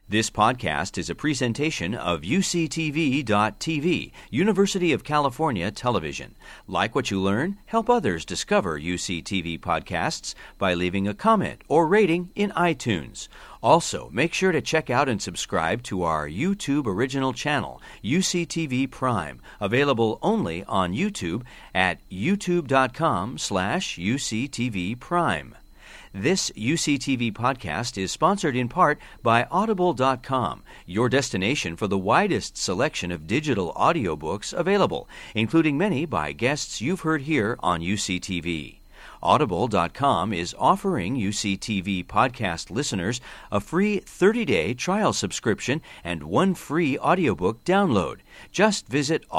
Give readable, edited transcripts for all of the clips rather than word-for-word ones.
This podcast is a presentation of UCTV.tv, University of California Television. Like what you learn? Help others discover UCTV podcasts by leaving a comment or rating in iTunes. Also, make sure to check out and subscribe to our YouTube original channel, UCTV Prime, available only on YouTube at youtube.com/UCTV Prime. This UCTV podcast is sponsored in part by Audible.com, your destination for the widest selection of digital audiobooks available, including many by guests you've heard here on UCTV. Audible.com is offering UCTV podcast listeners a free 30-day trial subscription and one free audiobook download. Just visit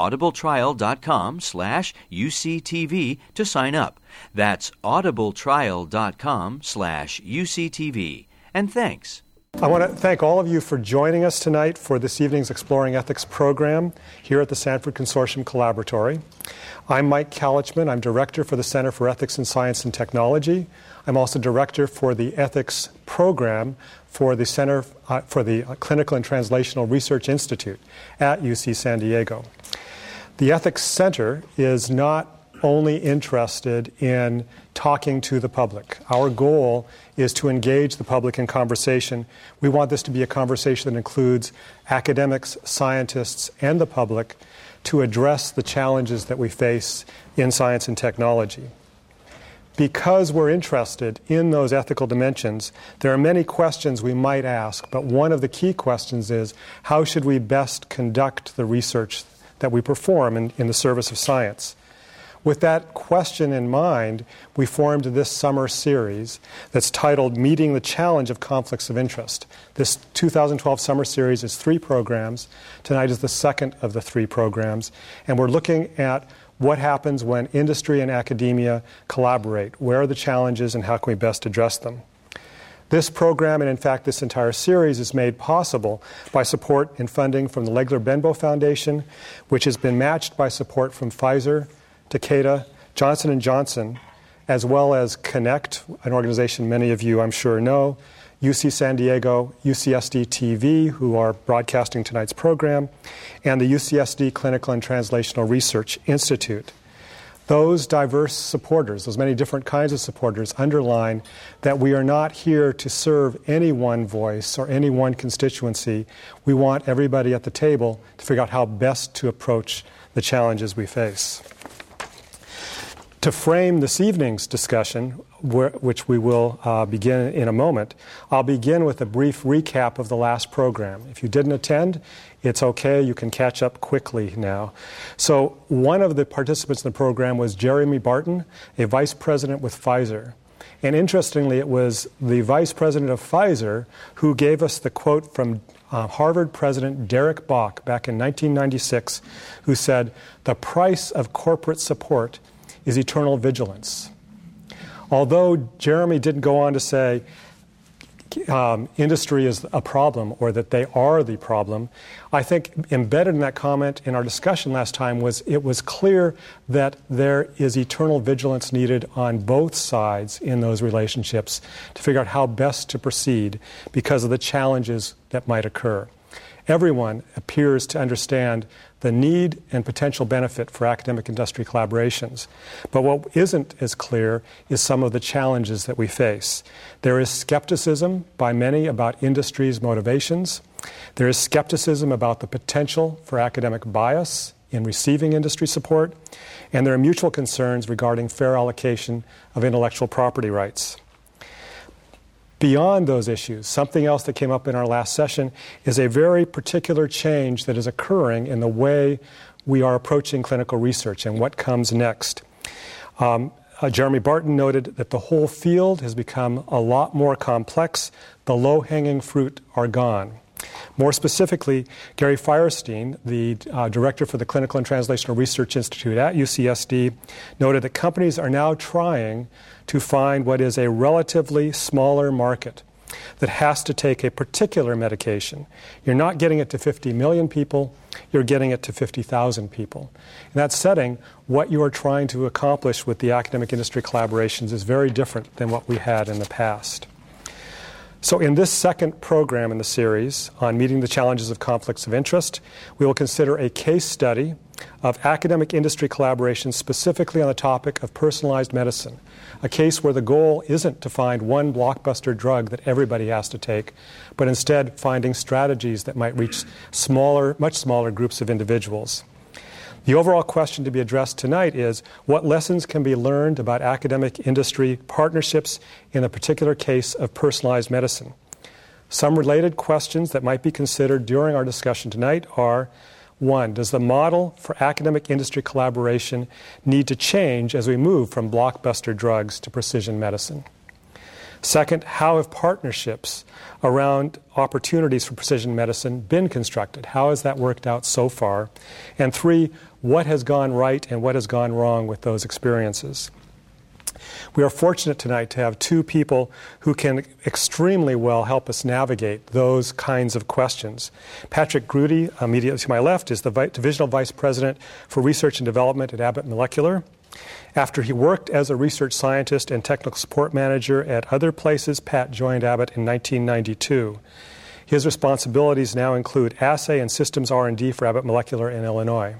audibletrial.com/UCTV to sign up. That's audibletrial.com/UCTV. And thanks. I want to thank all of you for joining us tonight for this evening's Exploring Ethics program here at the Sanford Consortium Collaboratory. I'm Mike Kalichman. I'm Director for the Center for Ethics in Science and Technology. I'm also Director for the Ethics Program for the Center for the Clinical and Translational Research Institute at UC San Diego. The Ethics Center is not only interested in talking to the public. Our goal is to engage the public in conversation. We want this to be a conversation that includes academics, scientists, and the public to address the challenges that we face in science and technology. Because we're interested in those ethical dimensions, there are many questions we might ask, but one of the key questions is, how should we best conduct the research that we perform in the service of science? With that question in mind, we formed this summer series that's titled Meeting the Challenge of Conflicts of Interest. This 2012 summer series is 3 programs. Tonight is the second of the 3 programs, and we're looking at what happens when industry and academia collaborate. Where are the challenges and how can we best address them? This program, and in fact this entire series, is made possible by support and funding from the Legler-Benbow Foundation, which has been matched by support from Pfizer, Takeda, Johnson & Johnson, as well as Connect, an organization many of you I'm sure know, UC San Diego, UCSD TV, who are broadcasting tonight's program, and the UCSD Clinical and Translational Research Institute. Those diverse supporters, those many different kinds of supporters, underline that we are not here to serve any one voice or any one constituency. We want everybody at the table to figure out how best to approach the challenges we face. To frame this evening's discussion, which we will begin in a moment, I'll begin with a brief recap of the last program. If you didn't attend, it's okay. You can catch up quickly now. So one of the participants in the program was Jeremy Barton, a vice president with Pfizer. And interestingly, it was the vice president of Pfizer who gave us the quote from Harvard President Derek Bok back in 1996, who said, "The price of corporate support is eternal vigilance." Although Jeremy didn't go on to say industry is a problem or that they are the problem, I think embedded in that comment in our discussion last time was it was clear that there is eternal vigilance needed on both sides in those relationships to figure out how best to proceed because of the challenges that might occur. Everyone appears to understand the need and potential benefit for academic-industry collaborations. But what isn't as clear is some of the challenges that we face. There is skepticism by many about industry's motivations. There is skepticism about the potential for academic bias in receiving industry support. And there are mutual concerns regarding fair allocation of intellectual property rights. Beyond those issues, something else that came up in our last session is a very particular change that is occurring in the way we are approaching clinical research and what comes next. Jeremy Barton noted that the whole field has become a lot more complex. The low-hanging fruit are gone. More specifically, Gary Firestein, the director for the Clinical and Translational Research Institute at UCSD, noted that companies are now trying to find what is a relatively smaller market that has to take a particular medication. You're not getting it to 50 million people, you're getting it to 50,000 people. In that setting, what you are trying to accomplish with the academic industry collaborations is very different than what we had in the past. So in this second program in the series on meeting the challenges of conflicts of interest, we will consider a case study of academic industry collaboration specifically on the topic of personalized medicine, a case where the goal isn't to find one blockbuster drug that everybody has to take, but instead finding strategies that might reach much smaller groups of individuals. The overall question to be addressed tonight is what lessons can be learned about academic industry partnerships in the particular case of personalized medicine. Some related questions that might be considered during our discussion tonight are: 1, does the model for academic industry collaboration need to change as we move from blockbuster drugs to precision medicine? Second, how have partnerships around opportunities for precision medicine been constructed? How has that worked out so far? And 3, what has gone right and what has gone wrong with those experiences? We are fortunate tonight to have two people who can extremely well help us navigate those kinds of questions. Patrick Grudy, immediately to my left, is the Divisional Vice President for Research and Development at Abbott Molecular. After he worked as a research scientist and technical support manager at other places, Pat joined Abbott in 1992. His responsibilities now include assay and systems R&D for Abbott Molecular in Illinois.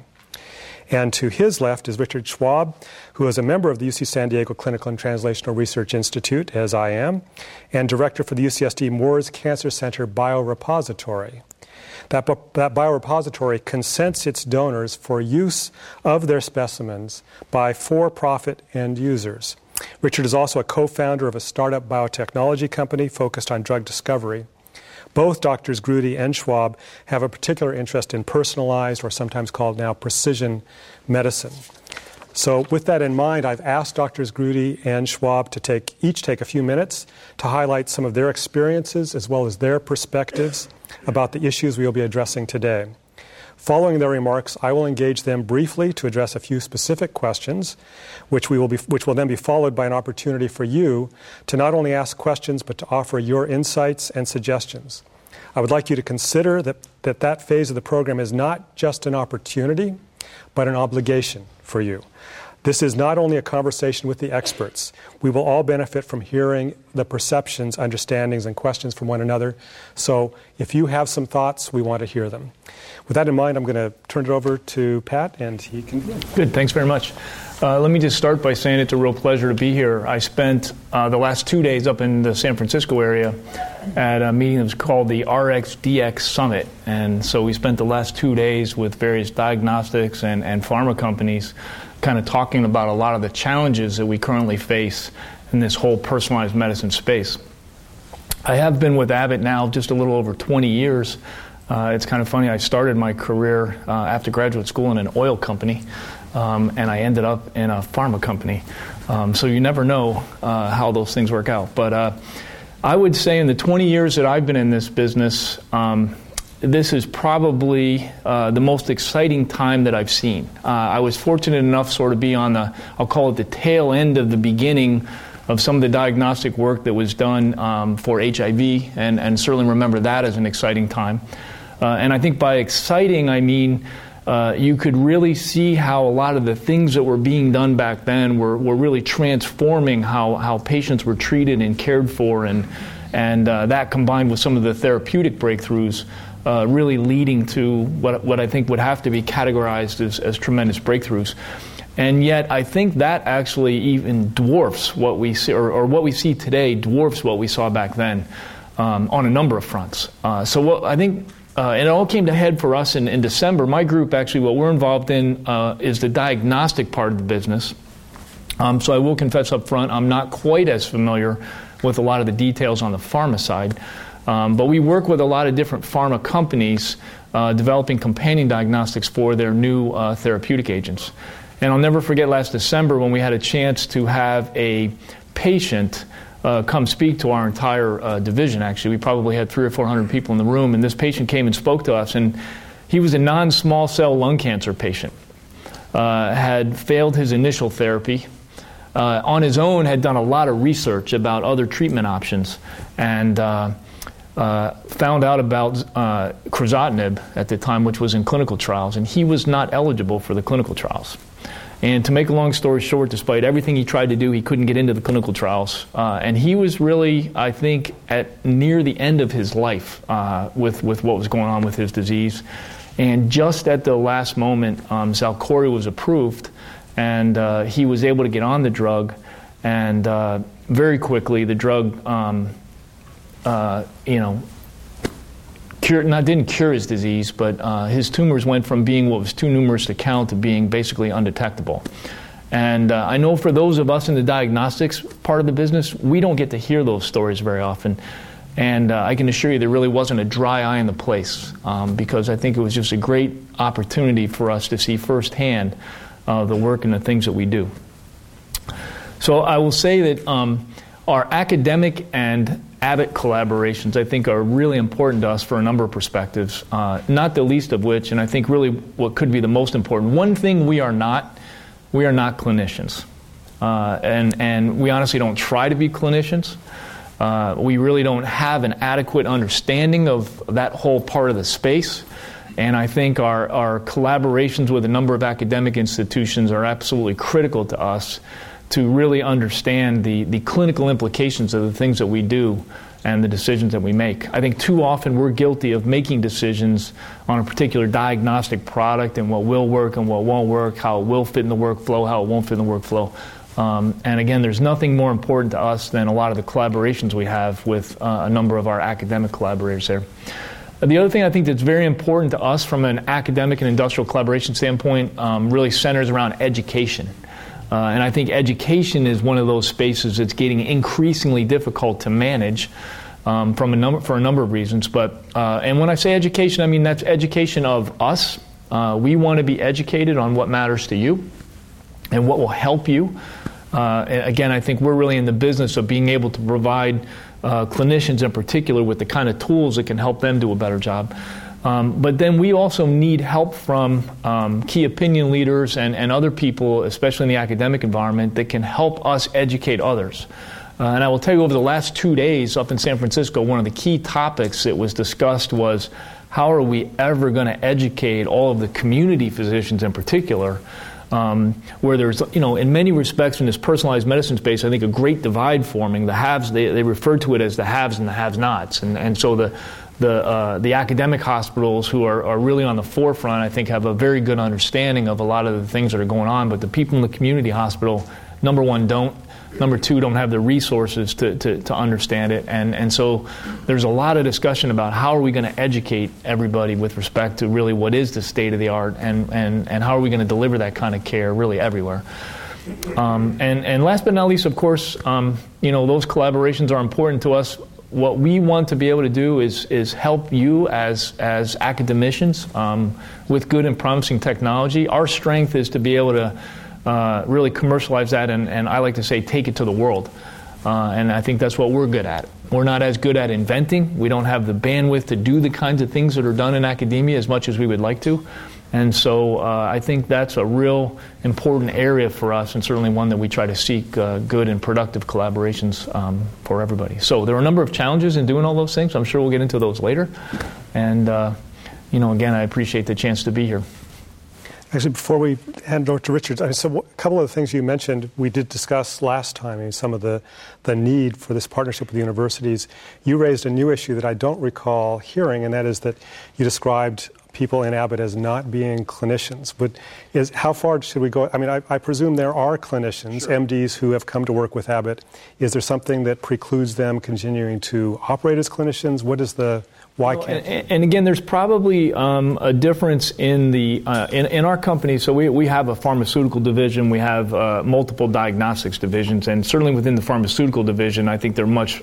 And to his left is Richard Schwab, who is a member of the UC San Diego Clinical and Translational Research Institute, as I am, and director for the UCSD Moores Cancer Center Biorepository. That biorepository consents its donors for use of their specimens by for-profit end users. Richard is also a co-founder of a startup biotechnology company focused on drug discovery. Both Drs. Grudy and Schwab have a particular interest in personalized, or sometimes called now precision medicine. So with that in mind, I've asked Drs. Grudy and Schwab to each take a few minutes to highlight some of their experiences as well as their perspectives about the issues we will be addressing today. Following their remarks, I will engage them briefly to address a few specific questions, which will then be followed by an opportunity for you to not only ask questions but to offer your insights and suggestions. I would like you to consider that phase of the program is not just an opportunity, but an obligation for you. This is not only a conversation with the experts. We will all benefit from hearing the perceptions, understandings, and questions from one another. So if you have some thoughts, we want to hear them. With that in mind, I'm going to turn it over to Pat, and he can begin. Good. Thanks very much. Let me just start by saying it's a real pleasure to be here. I spent the last 2 days up in the San Francisco area at a meeting that was called the RxDX Summit. And so we spent the last 2 days with various diagnostics and pharma companies kind of talking about a lot of the challenges that we currently face in this whole personalized medicine space. I have been with Abbott now just a little over 20 years. It's kind of funny, I started my career after graduate school in an oil company, and I ended up in a pharma company. So you never know how those things work out. But I would say in the 20 years that I've been in this business, this is probably the most exciting time that I've seen. I was fortunate enough sort of be on I'll call it the tail end of the beginning of some of the diagnostic work that was done for HIV, and certainly remember that as an exciting time. And I think by exciting, I mean you could really see how a lot of the things that were being done back then were really transforming how patients were treated and cared for, and that combined with some of the therapeutic breakthroughs really leading to what I think would have to be categorized as tremendous breakthroughs. And yet I think that actually even dwarfs what we see, or what we see today dwarfs what we saw back then on a number of fronts. So what I think, and it all came to head for us in December. My group, actually, what we're involved in is the diagnostic part of the business. So I will confess up front, I'm not quite as familiar with a lot of the details on the pharma side. But we work with a lot of different pharma companies developing companion diagnostics for their new therapeutic agents. And I'll never forget last December when we had a chance to have a patient come speak to our entire division, actually. We probably had 300 or 400 people in the room, and this patient came and spoke to us. And he was a non-small cell lung cancer patient, had failed his initial therapy, on his own had done a lot of research about other treatment options, and found out about crizotinib at the time, which was in clinical trials, and he was not eligible for the clinical trials. And to make a long story short, despite everything he tried to do, he couldn't get into the clinical trials. And he was really, I think, at near the end of his life with what was going on with his disease. And just at the last moment, Xalkori was approved, and he was able to get on the drug. And very quickly, the drug, didn't cure his disease, but his tumors went from being what was too numerous to count to being basically undetectable. And I know for those of us in the diagnostics part of the business, we don't get to hear those stories very often. And I can assure you there really wasn't a dry eye in the place, because I think it was just a great opportunity for us to see firsthand the work and the things that we do. So I will say that our academic and Abbott collaborations, I think, are really important to us for a number of perspectives, not the least of which, and I think really what could be the most important. One thing we are not clinicians. And we honestly don't try to be clinicians. We really don't have an adequate understanding of that whole part of the space. And I think our collaborations with a number of academic institutions are absolutely critical to us to really understand the clinical implications of the things that we do and the decisions that we make. I think too often we're guilty of making decisions on a particular diagnostic product and what will work and what won't work, how it will fit in the workflow, how it won't fit in the workflow. And again, there's nothing more important to us than a lot of the collaborations we have with a number of our academic collaborators there. The other thing I think that's very important to us from an academic and industrial collaboration standpoint really centers around education. And I think education is one of those spaces that's getting increasingly difficult to manage for a number of reasons. But and when I say education, I mean that's education of us. We want to be educated on what matters to you and what will help you. And again, I think we're really in the business of being able to provide clinicians in particular with the kind of tools that can help them do a better job. But then we also need help from key opinion leaders and other people, especially in the academic environment, that can help us educate others. And I will tell you, over the last 2 days up in San Francisco, one of the key topics that was discussed was how are we ever going to educate all of the community physicians in particular, where there's, in many respects in this personalized medicine space, I think a great divide forming. The haves, they refer to it as the haves and the have-nots. And so the academic hospitals who are really on the forefront, I think, have a very good understanding of a lot of the things that are going on. But the people in the community hospital, number one, don't. Number two, don't have the resources to understand it. And so there's a lot of discussion about how are we going to educate everybody with respect to really what is the state of the art and how are we going to deliver that kind of care really everywhere. And last but not least, of course, those collaborations are important to us. What we want to be able to do is help you as academicians with good and promising technology. Our strength is to be able to really commercialize that and I like to say take it to the world. And I think that's what we're good at. We're not as good at inventing. We don't have the bandwidth to do the kinds of things that are done in academia as much as we would like to. And so I think that's a real important area for us, and certainly one that we try to seek good and productive collaborations for everybody. So there are a number of challenges in doing all those things. I'm sure we'll get into those later. And, again, I appreciate the chance to be here. Actually, before we hand it over to Richard, so a couple of the things you mentioned we did discuss last time, some of the need for this partnership with the universities. You raised a new issue that I don't recall hearing, and that is that you described people in Abbott as not being clinicians. But how far should we go? I mean, I presume there are clinicians, sure, MDs, who have come to work with Abbott. Is there something that precludes them continuing to operate as clinicians? What is the... Why can't? And again, there's probably a difference in the in our company. So we have a pharmaceutical division. We have multiple diagnostics divisions, and certainly within the pharmaceutical division, I think they're much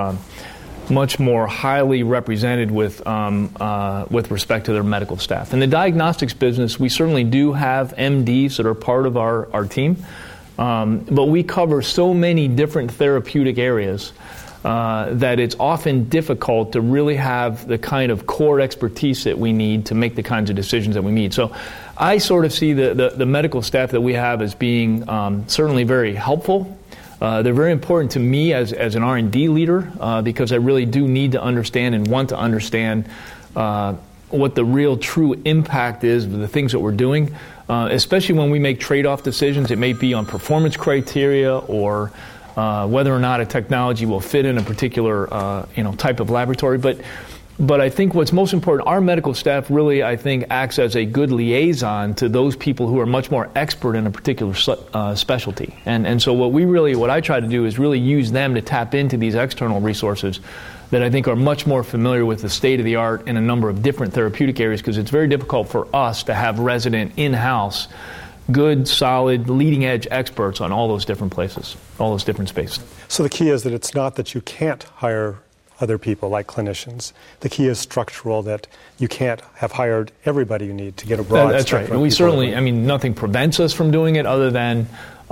more highly represented with respect to their medical staff. In the diagnostics business, we certainly do have MDs that are part of our team, but we cover so many different therapeutic areas that it's often difficult to really have the kind of core expertise that we need to make the kinds of decisions that we need. So I sort of see the medical staff that we have as being certainly very helpful. They're very important to me as an R&D leader because I really do need to understand and want to understand what the real true impact is of the things that we're doing, especially when we make trade-off decisions. It may be on performance criteria or whether or not a technology will fit in a particular type of laboratory. But I think what's most important, our medical staff really, I think, acts as a good liaison to those people who are much more expert in a particular specialty. And so what I try to do is really use them to tap into these external resources that I think are much more familiar with the state of the art in a number of different therapeutic areas, because it's very difficult for us to have resident in-house, good, solid, leading-edge experts on all those different places, all those different spaces. So the key is that it's not that you can't hire other people like clinicians. The key is structural, that you can't have hired everybody you need to get a broad That's right. And we certainly, nothing prevents us from doing it other than,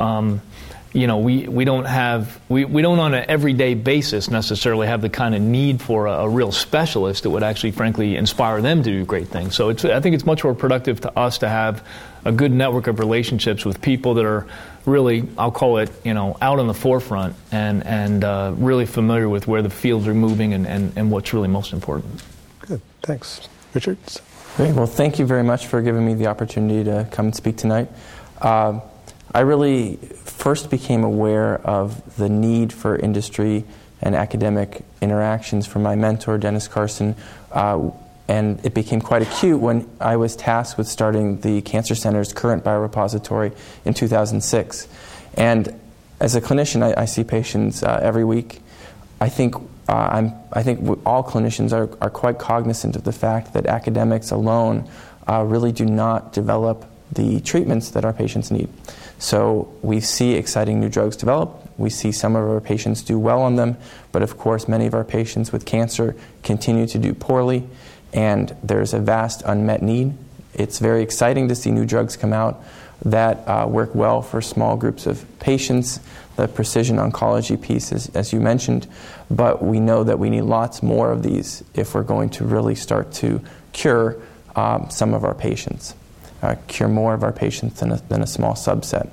we don't on an everyday basis necessarily have the kind of need for a real specialist that would actually, frankly, inspire them to do great things. So I think it's much more productive to us to have a good network of relationships with people that are really, I'll call it, out on the forefront and really familiar with where the fields are moving and what's really most important. Good. Thanks. Richard? Great. Well, thank you very much for giving me the opportunity to come and speak tonight. I really first became aware of the need for industry and academic interactions from my mentor, Dennis Carson, and it became quite acute when I was tasked with starting the Cancer Center's current biorepository in 2006. And as a clinician, I see patients every week. I think all clinicians are quite cognizant of the fact that academics alone really do not develop the treatments that our patients need. So we see exciting new drugs develop. We see some of our patients do well on them, but of course many of our patients with cancer continue to do poorly, and there's a vast unmet need. It's very exciting to see new drugs come out that work well for small groups of patients, the precision oncology piece, as you mentioned, but we know that we need lots more of these if we're going to really start to cure some of our patients. Cure more of our patients than a small subset.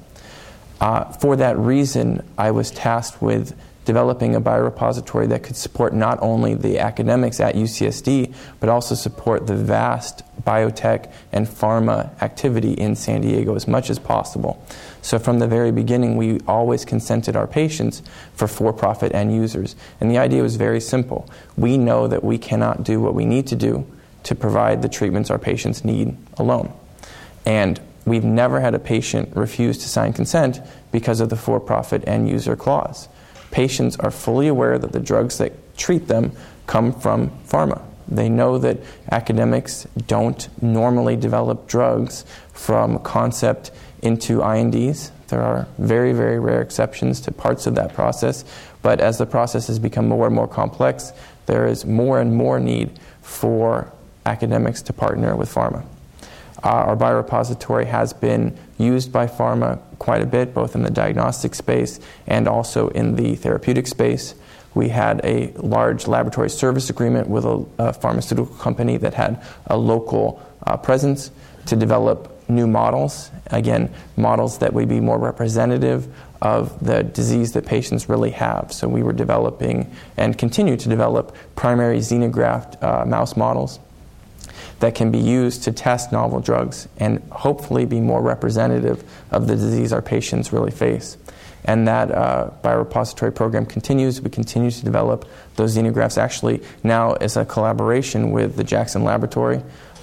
For that reason, I was tasked with developing a biorepository that could support not only the academics at UCSD, but also support the vast biotech and pharma activity in San Diego as much as possible. So from the very beginning, we always consented our patients for-profit end users. And the idea was very simple. We know that we cannot do what we need to do to provide the treatments our patients need alone. And we've never had a patient refuse to sign consent because of the for-profit end user clause. Patients are fully aware that the drugs that treat them come from pharma. They know that academics don't normally develop drugs from concept into INDs. There are very, very rare exceptions to parts of that process, but as the process has become more and more complex, there is more and more need for academics to partner with pharma. Our biorepository has been used by pharma quite a bit, both in the diagnostic space and also in the therapeutic space. We had a large laboratory service agreement with a pharmaceutical company that had a local presence to develop new models, again, models that would be more representative of the disease that patients really have. So we were developing and continue to develop primary xenograft mouse models that can be used to test novel drugs and hopefully be more representative of the disease our patients really face. And that biorepository program continues. We continue to develop those xenografts, actually now as a collaboration with the Jackson Laboratory.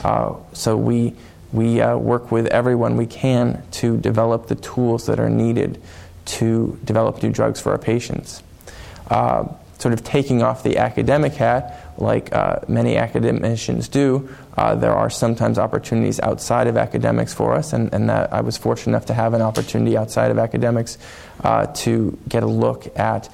So we work with everyone we can to develop the tools that are needed to develop new drugs for our patients. Sort of taking off the academic hat, like many academicians do, there are sometimes opportunities outside of academics for us, and that I was fortunate enough to have an opportunity outside of academics to get a look at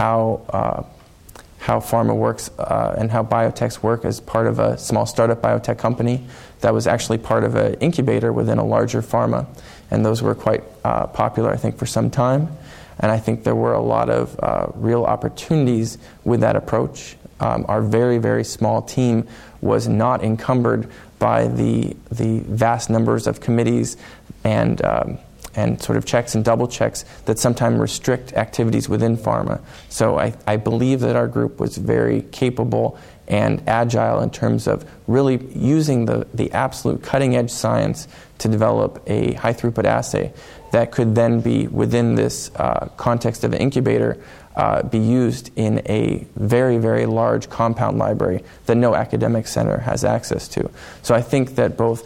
how pharma works and how biotechs work as part of a small startup biotech company that was actually part of an incubator within a larger pharma, and those were quite popular, I think, for some time. And I think there were a lot of real opportunities with that approach. Our very, very small team was not encumbered by the vast numbers of committees and sort of checks and double checks that sometimes restrict activities within pharma. So I believe that our group was very capable and agile in terms of really using the absolute cutting-edge science to develop a high-throughput assay that could then be, within this context of an incubator, be used in a very, very large compound library that no academic center has access to. So I think that both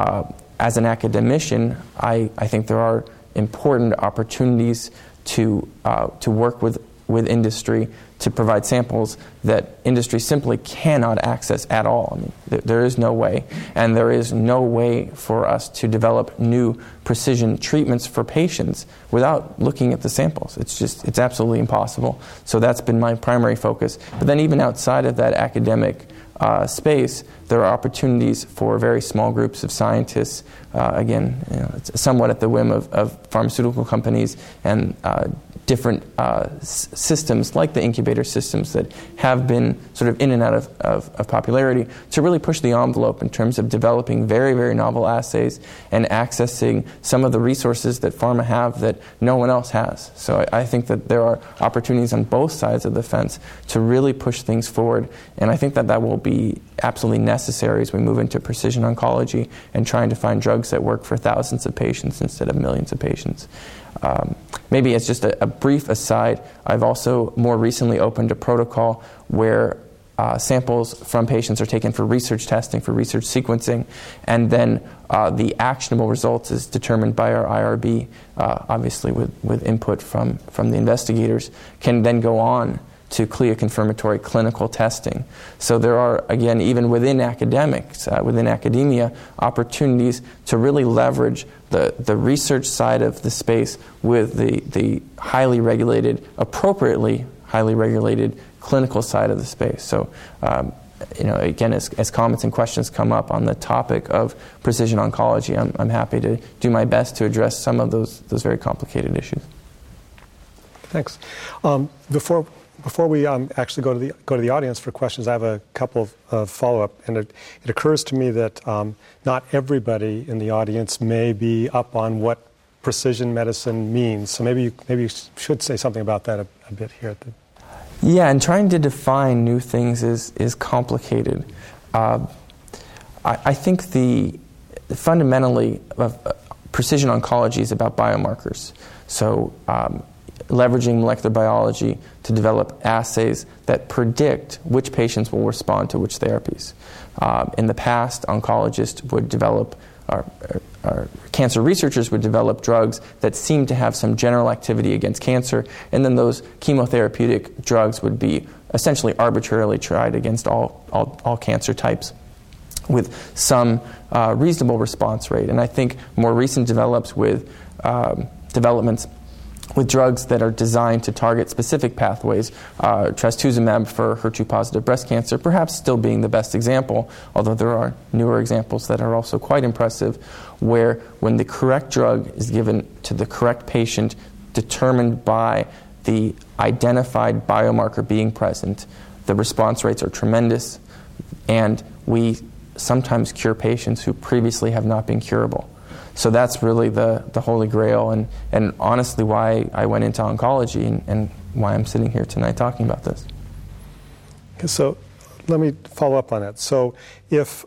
as an academician, I think there are important opportunities to work with industry to provide samples that industry simply cannot access at all. I mean, there is no way, and there is no way for us to develop new precision treatments for patients without looking at the samples. It's absolutely impossible. So that's been my primary focus. But then even outside of that academic space, there are opportunities for very small groups of scientists. Again, it's somewhat at the whim of pharmaceutical companies and different systems like the incubator systems that have been sort of in and out of popularity to really push the envelope in terms of developing very, very novel assays and accessing some of the resources that pharma have that no one else has. So I think that there are opportunities on both sides of the fence to really push things forward, and I think that that will be absolutely necessary as we move into precision oncology and trying to find drugs that work for thousands of patients instead of millions of patients. Maybe as just a brief aside, I've also more recently opened a protocol where samples from patients are taken for research testing, for research sequencing, and then the actionable results is determined by our IRB, obviously with input from the investigators, can then go on to CLIA confirmatory clinical testing. So there are, again, even within academics, within academia, opportunities to really leverage the research side of the space with the highly regulated, appropriately highly regulated clinical side of the space. So, again, as comments and questions come up on the topic of precision oncology, I'm happy to do my best to address some of those very complicated issues. Thanks. Before we actually go to the audience for questions, I have a couple of follow-up, and it occurs to me that not everybody in the audience may be up on what precision medicine means. So maybe you should say something about that a bit here. Yeah, and trying to define new things is complicated. I think fundamentally precision oncology is about biomarkers. So leveraging molecular biology to develop assays that predict which patients will respond to which therapies. In the past, oncologists would develop, our cancer researchers would develop drugs that seemed to have some general activity against cancer, and then those chemotherapeutic drugs would be essentially arbitrarily tried against all cancer types with some reasonable response rate. And I think more recent developments with drugs that are designed to target specific pathways, trastuzumab for HER2-positive breast cancer, perhaps still being the best example, although there are newer examples that are also quite impressive, where when the correct drug is given to the correct patient, determined by the identified biomarker being present, the response rates are tremendous, and we sometimes cure patients who previously have not been curable. So that's really the holy grail, and honestly why I went into oncology and why I'm sitting here tonight talking about this. So let me follow up on that. So if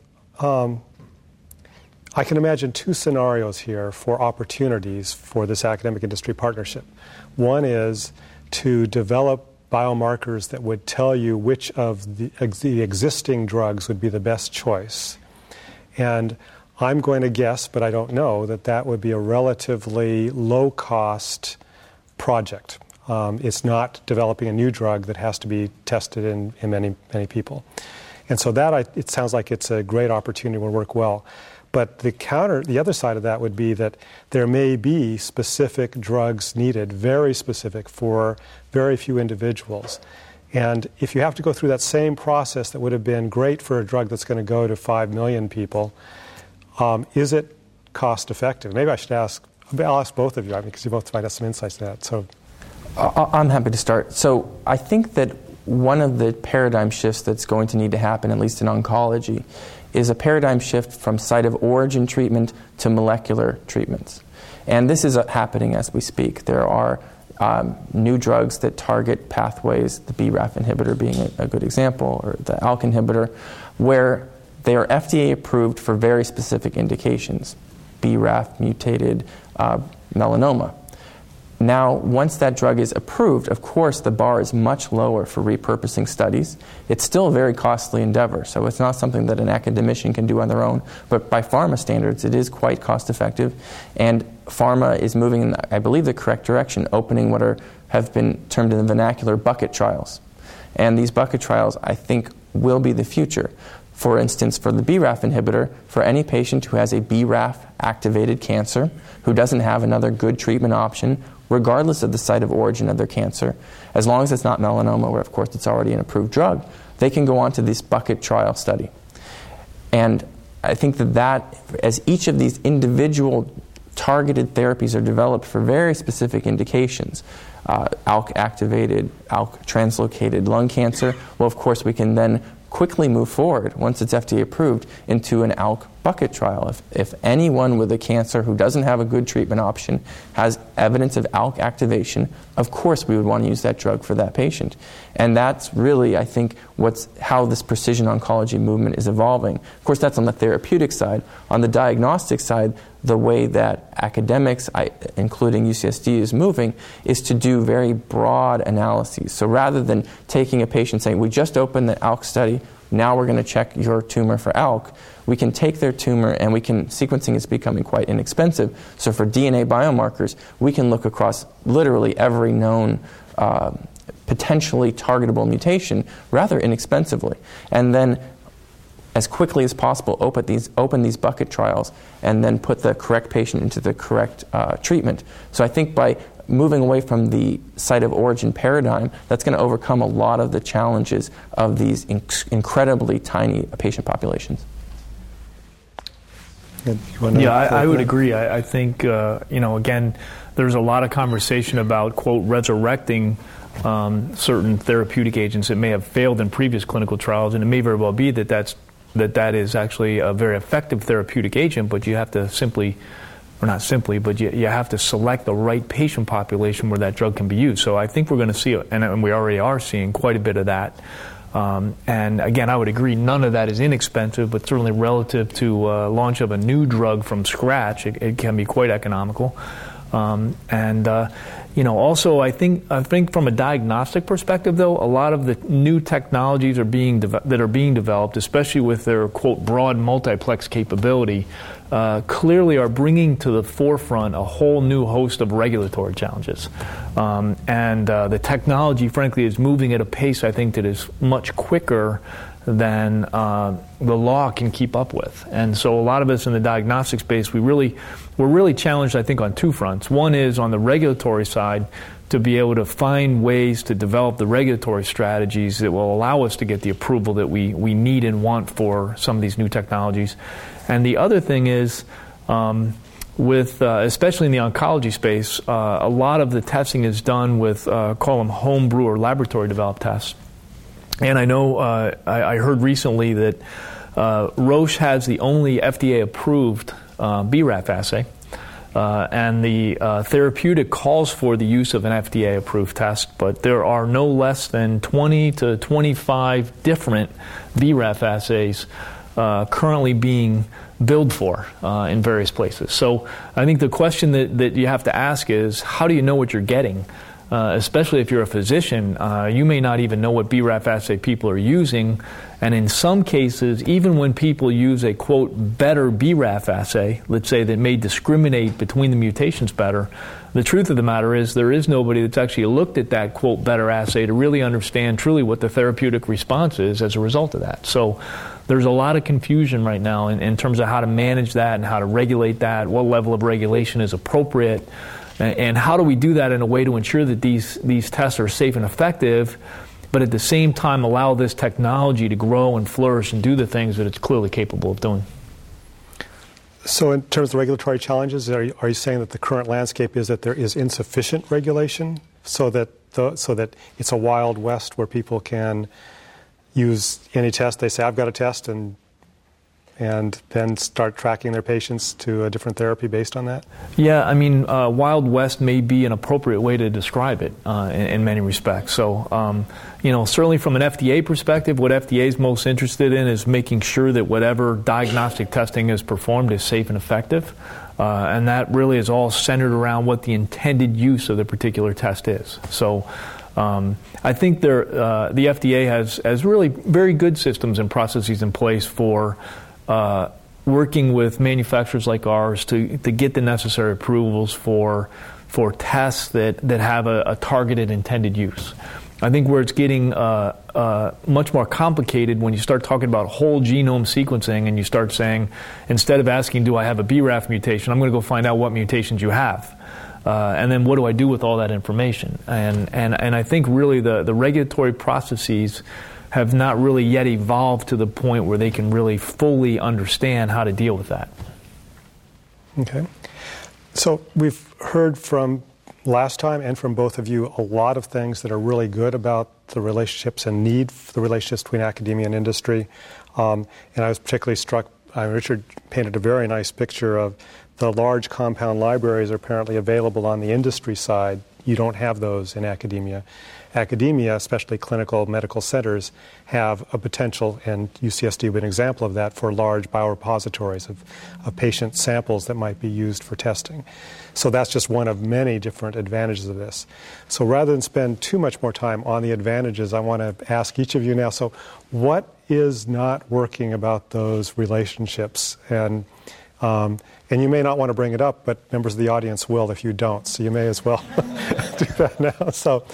I can imagine two scenarios here for opportunities for this academic industry partnership. One is to develop biomarkers that would tell you which of the existing drugs would be the best choice. And I'm going to guess, but I don't know, that would be a relatively low-cost project. It's not developing a new drug that has to be tested in many, many people. And so it sounds like it's a great opportunity, will work well. But the other side of that would be that there may be specific drugs needed, very specific, for very few individuals. And if you have to go through that same process that would have been great for a drug that's going to go to 5 million people, is it cost effective? Maybe I'll ask both of you, because you both might have some insights to that. So, I'm happy to start. So I think that one of the paradigm shifts that's going to need to happen, at least in oncology, is a paradigm shift from site of origin treatment to molecular treatments. And this is happening as we speak. There are new drugs that target pathways, the BRAF inhibitor being a good example, or the ALK inhibitor, where they are FDA approved for very specific indications, BRAF mutated melanoma. Now, once that drug is approved, of course, the bar is much lower for repurposing studies. It's still a very costly endeavor, so it's not something that an academician can do on their own, but by pharma standards, it is quite cost-effective, and pharma is moving in, I believe, the correct direction, opening what have been termed in the vernacular bucket trials. And these bucket trials, I think, will be the future. For instance, for the BRAF inhibitor, for any patient who has a BRAF-activated cancer, who doesn't have another good treatment option, regardless of the site of origin of their cancer, as long as it's not melanoma, where of course it's already an approved drug, they can go on to this bucket trial study. And I think that as each of these individual targeted therapies are developed for very specific indications, ALK-activated, ALK translocated lung cancer, well, of course, we can then quickly move forward, once it's FDA approved, into an ALK bucket trial. If anyone with a cancer who doesn't have a good treatment option has evidence of ALK activation, of course we would want to use that drug for that patient. And that's really, I think, how this precision oncology movement is evolving. Of course, that's on the therapeutic side. On the diagnostic side, the way that academics, including UCSD, is moving is to do very broad analyses. So rather than taking a patient saying, we just opened the ALK study, now we're going to check your tumor for ALK, we can take their tumor and sequencing is becoming quite inexpensive. So for DNA biomarkers, we can look across literally every known potentially targetable mutation rather inexpensively. And then as quickly as possible, open these bucket trials and then put the correct patient into the correct treatment. So I think by moving away from the site of origin paradigm, that's going to overcome a lot of the challenges of these incredibly tiny patient populations. I would agree. I think, again, there's a lot of conversation about, quote, resurrecting certain therapeutic agents that may have failed in previous clinical trials, and it may very well be that is actually a very effective therapeutic agent, but you have to you have to select the right patient population where that drug can be used. So I think we're going to see, and we already are seeing, quite a bit of that. And again, I would agree, none of that is inexpensive, but certainly relative to launch of a new drug from scratch, it can be quite economical. Also, I think from a diagnostic perspective, though, a lot of the new technologies that are being developed, especially with their, quote, broad multiplex capability, clearly are bringing to the forefront a whole new host of regulatory challenges. The technology, frankly, is moving at a pace, I think, that is much quicker than the law can keep up with. And so a lot of us in the diagnostic space, we're really challenged, I think, on two fronts. One is on the regulatory side, to be able to find ways to develop the regulatory strategies that will allow us to get the approval that we need and want for some of these new technologies. And the other thing is, especially in the oncology space, a lot of the testing is done with, call them homebrew or laboratory developed tests. And I know I heard recently that Roche has the only FDA-approved BRAF assay, and the therapeutic calls for the use of an FDA-approved test, but there are no less than 20 to 25 different BRAF assays currently being billed for in various places. So I think the question that you have to ask is, how do you know what you're getting? Especially if you're a physician, you may not even know what BRAF assay people are using, and in some cases, even when people use a, quote, better BRAF assay, let's say that may discriminate between the mutations better, the truth of the matter is there is nobody that's actually looked at that, quote, better assay to really understand truly what the therapeutic response is as a result of that. So there's a lot of confusion right now in terms of how to manage that and how to regulate that, what level of regulation is appropriate. And how do we do that in a way to ensure that these tests are safe and effective, but at the same time allow this technology to grow and flourish and do the things that it's clearly capable of doing? So in terms of regulatory challenges, are you saying that the current landscape is that there is insufficient regulation so that it's a wild west where people can use any test? They say, I've got a test, and and then start tracking their patients to a different therapy based on that? Yeah, I mean, Wild West may be an appropriate way to describe it in many respects. So, certainly from an FDA perspective, what FDA is most interested in is making sure that whatever diagnostic testing is performed is safe and effective. And that really is all centered around what the intended use of the particular test is. So I think the FDA has really very good systems and processes in place for working with manufacturers like ours to get the necessary approvals for tests that have a targeted intended use. I think where it's getting much more complicated when you start talking about whole genome sequencing and you start saying, instead of asking, do I have a BRAF mutation, I'm going to go find out what mutations you have. And then what do I do with all that information? And I think really the regulatory processes have not really yet evolved to the point where they can really fully understand how to deal with that. Okay. So we've heard from last time and from both of you a lot of things that are really good about the relationships and need for the relationships between academia and industry. And I was particularly struck, Richard painted a very nice picture of the large compound libraries are apparently available on the industry side. You don't have those in academia. Academia, especially clinical medical centers, have a potential, and UCSD would be an example of that, for large biorepositories of patient samples that might be used for testing. So that's just one of many different advantages of this. So rather than spend too much more time on the advantages, I want to ask each of you now, so what is not working about those relationships? And you may not want to bring it up, but members of the audience will if you don't, so you may as well do that now.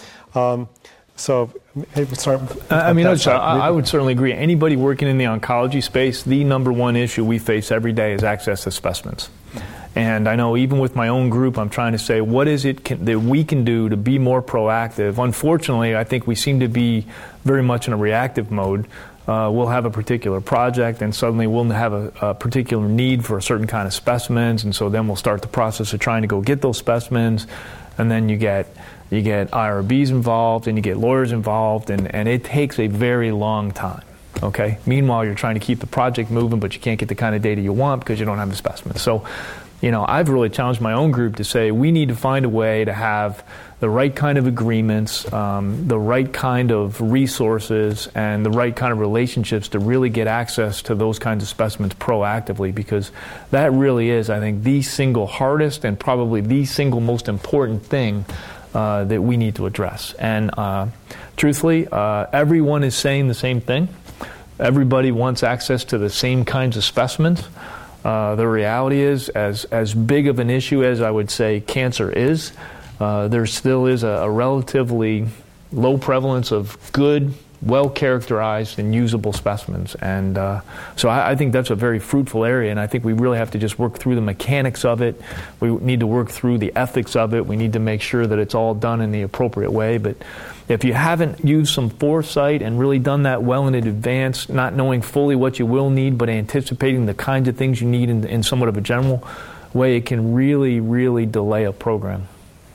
So maybe start. I would certainly agree. Anybody working in the oncology space, the number one issue we face every day is access to specimens. And I know even with my own group, I'm trying to say, what is it that we can do to be more proactive? Unfortunately, I think we seem to be very much in a reactive mode. We'll have a particular project, and suddenly we'll have a particular need for a certain kind of specimens, and so then we'll start the process of trying to go get those specimens, and then you get IRBs involved, and you get lawyers involved, and it takes a very long time. Okay. Meanwhile, you're trying to keep the project moving, but you can't get the kind of data you want because you don't have the specimens. So, I've really challenged my own group to say we need to find a way to have the right kind of agreements, the right kind of resources, and the right kind of relationships to really get access to those kinds of specimens proactively, because that really is, I think, the single hardest and probably the single most important thing that we need to address. And truthfully, everyone is saying the same thing. Everybody wants access to the same kinds of specimens. The reality is, as big of an issue as I would say cancer is, there still is a relatively low prevalence of good, well-characterized and usable specimens. And so I think that's a very fruitful area, and I think we really have to just work through the mechanics of it. We need to work through the ethics of it. We need to make sure that it's all done in the appropriate way. But if you haven't used some foresight and really done that well in advance, not knowing fully what you will need, but anticipating the kinds of things you need in somewhat of a general way, it can really, really delay a program.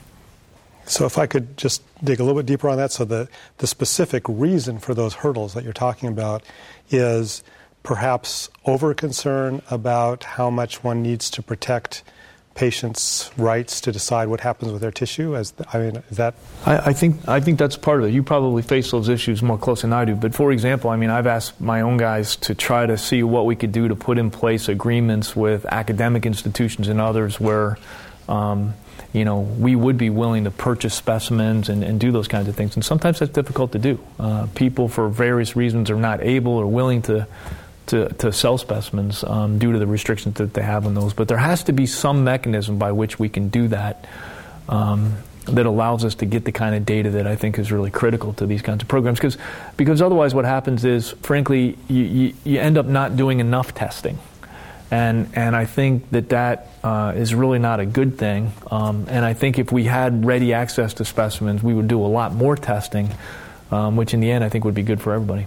So if I could just dig a little bit deeper on that, so the specific reason for those hurdles that you're talking about is perhaps over-concern about how much one needs to protect patients' rights to decide what happens with their tissue? Is that? I think that's part of it. You probably face those issues more close than I do. But for example, I've asked my own guys to try to see what we could do to put in place agreements with academic institutions and others where we would be willing to purchase specimens and do those kinds of things. And sometimes that's difficult to do. People, for various reasons, are not able or willing to sell specimens due to the restrictions that they have on those. But there has to be some mechanism by which we can do that that allows us to get the kind of data that I think is really critical to these kinds of programs. Because otherwise what happens is, frankly, you end up not doing enough testing. And I think that is really not a good thing. And I think if we had ready access to specimens, we would do a lot more testing, which in the end I think would be good for everybody.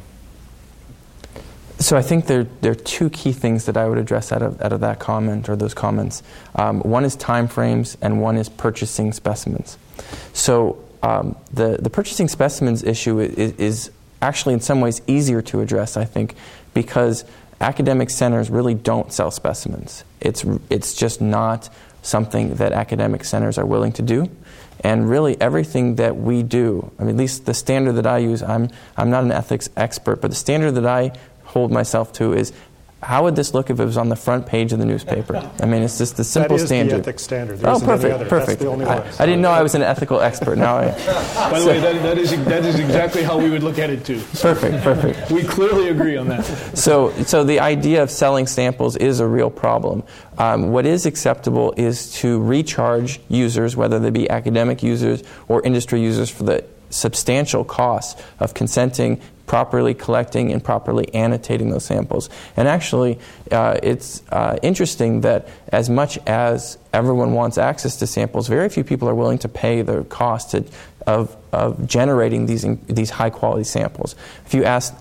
So I think there are two key things that I would address out of that comment or those comments. One is time frames, and one is purchasing specimens. So the purchasing specimens issue is actually in some ways easier to address, I think, because academic centers really don't sell specimens. It's just not something that academic centers are willing to do. And really everything that we do, I mean, at least the standard that I use, I'm not an ethics expert, but the standard that I hold myself to is, how would this look if it was on the front page of the newspaper? I mean, it's just the simple standard. That is the ethics standard. There oh, isn't perfect, any other. perfect. That's the only one. I didn't know I was an ethical expert. Now By the way, that is exactly how we would look at it too. Perfect. We clearly agree on that. So the idea of selling samples is a real problem. What is acceptable is to recharge users, whether they be academic users or industry users, for the substantial costs of consenting, properly collecting, and properly annotating those samples. And actually, it's interesting that as much as everyone wants access to samples, very few people are willing to pay the cost of generating these high-quality samples. If you ask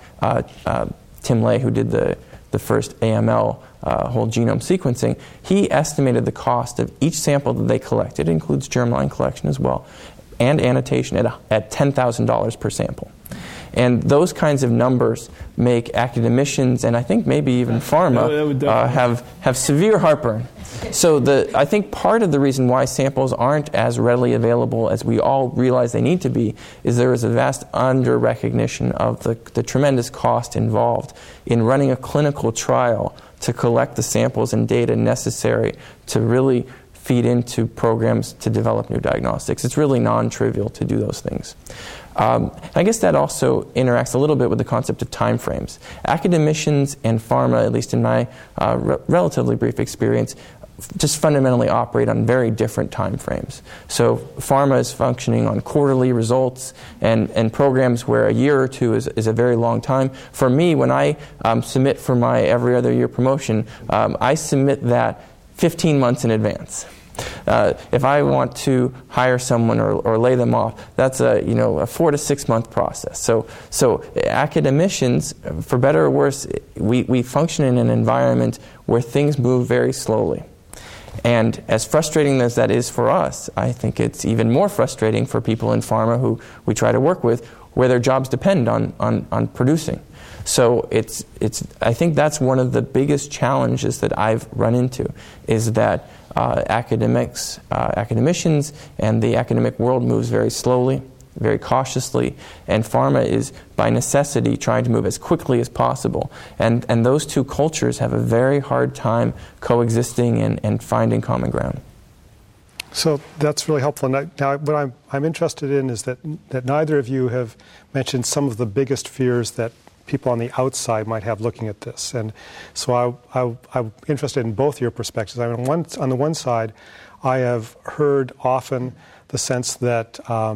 Tim Lay, who did the first AML whole genome sequencing, he estimated the cost of each sample that they collected, it includes germline collection as well, and annotation at $10,000 per sample. And those kinds of numbers make academicians, and I think maybe even pharma, have severe heartburn. So I think part of the reason why samples aren't as readily available as we all realize they need to be is there is a vast under-recognition of the tremendous cost involved in running a clinical trial to collect the samples and data necessary to really feed into programs to develop new diagnostics. It's really non-trivial to do those things. I guess that also interacts a little bit with the concept of time frames. Academicians and pharma, at least in my relatively brief experience, just fundamentally operate on very different time frames. So pharma is functioning on quarterly results and programs where a year or two is a very long time. For me, when I submit for my every other year promotion, I submit that 15 months in advance. If I want to hire someone or lay them off, that's a 4 to 6 month process. So academicians, for better or worse, we function in an environment where things move very slowly. And as frustrating as that is for us, I think it's even more frustrating for people in pharma who we try to work with, where their jobs depend on producing. So I think that's one of the biggest challenges that I've run into, is that academicians and the academic world moves very slowly, very cautiously, and pharma is by necessity trying to move as quickly as possible. And those two cultures have a very hard time coexisting and finding common ground. So that's really helpful. Now what I'm interested in is that neither of you have mentioned some of the biggest fears that people on the outside might have looking at this. And so I'm interested in both your perspectives. I mean, on the one side, I have heard often the sense that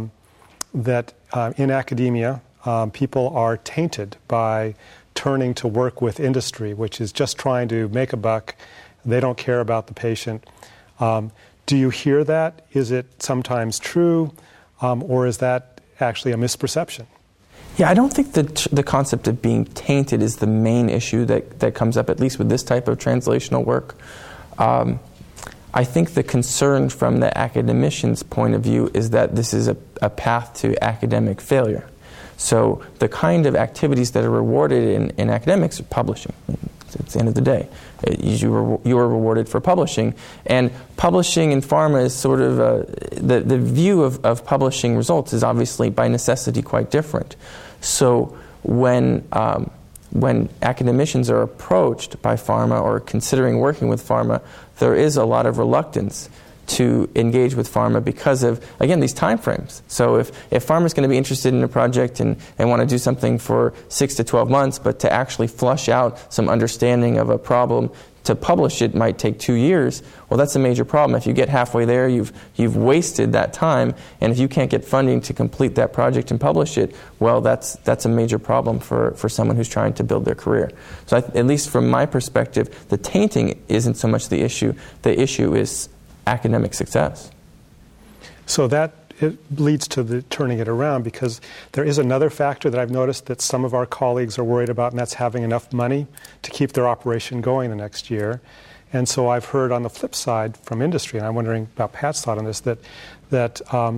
in academia, people are tainted by turning to work with industry, which is just trying to make a buck. They don't care about the patient. Do you hear that? Is it sometimes true, or is that actually a misperception? Yeah, I don't think that the concept of being tainted is the main issue that comes up, at least with this type of translational work. I think the concern from the academician's point of view is that this is a path to academic failure. So the kind of activities that are rewarded in academics are publishing. At the end of the day, you are rewarded for publishing, and publishing in pharma is sort of the view of publishing results is obviously by necessity quite different. So when academicians are approached by pharma or considering working with pharma, there is a lot of reluctance to engage with pharma because of, again, these time frames. So if pharma is going to be interested in a project and want to do something for 6 to 12 months, but to actually flush out some understanding of a problem to publish it might take 2 years, well, that's a major problem. If you get halfway there, you've wasted that time, and if you can't get funding to complete that project and publish it, well, that's a major problem for someone who's trying to build their career. So at least from my perspective, the tainting isn't so much the issue. The issue is academic success. So that it leads to the turning it around, because there is another factor that I've noticed that some of our colleagues are worried about, and that's having enough money to keep their operation going the next year. And so I've heard on the flip side from industry, and I'm wondering about Pat's thought on this, that